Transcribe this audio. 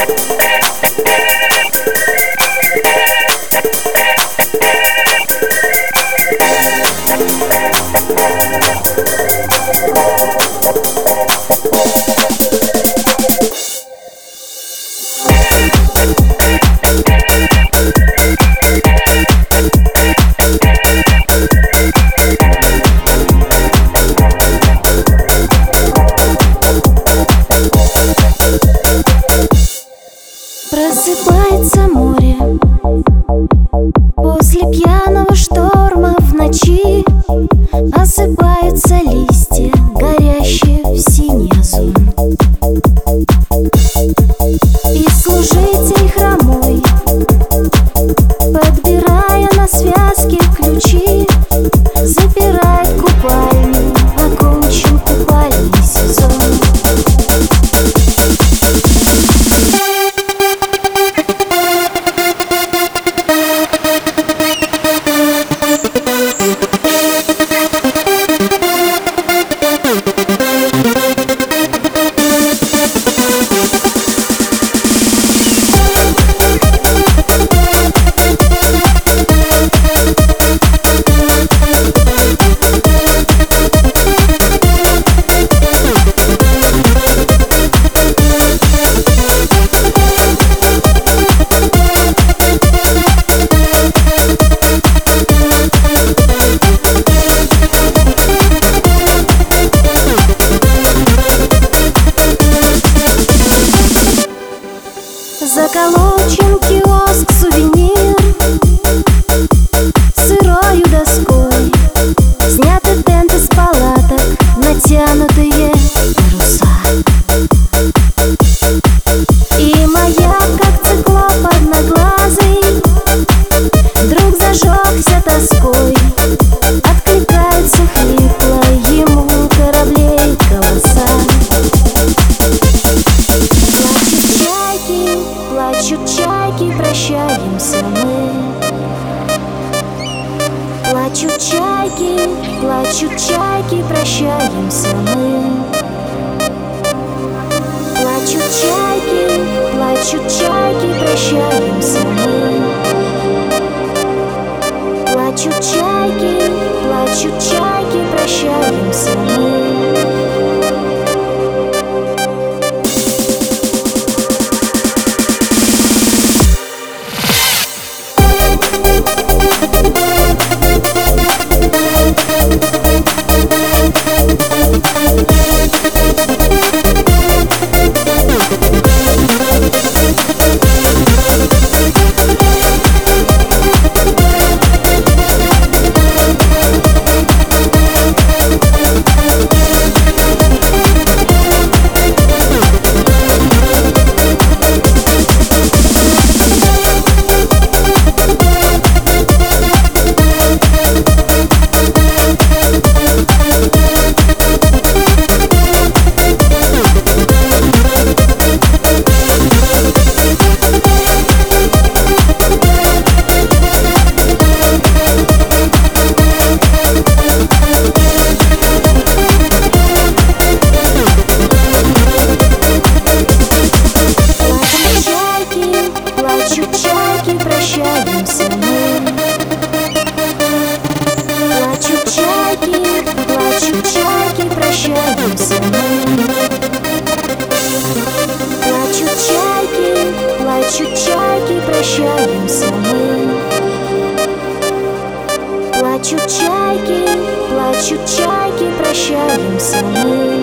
Просыпается море после пьяного шторма в ночи. Осыпаются листья, горящие в синий озон. И служитель хромой, подбирая на связке ключи, запирает купальню, окончен купальный сезон. Заколочен киоск, сувенир сырою доской. Сняты тенты с палаток, натянутые паруса. И маяк, как циклоп одноглазый, вдруг зажегся тоской. Откликаются хрипло ему кораблей голоса. Плачут чайки, прощаемся мы. Плачут чайки, прощаемся мы. Плачут чайки, прощаемся мы. Плачут чайки, прощаемся мы. Плачут чайки, прощаемся мы. Плачут чайки, прощаемся мы.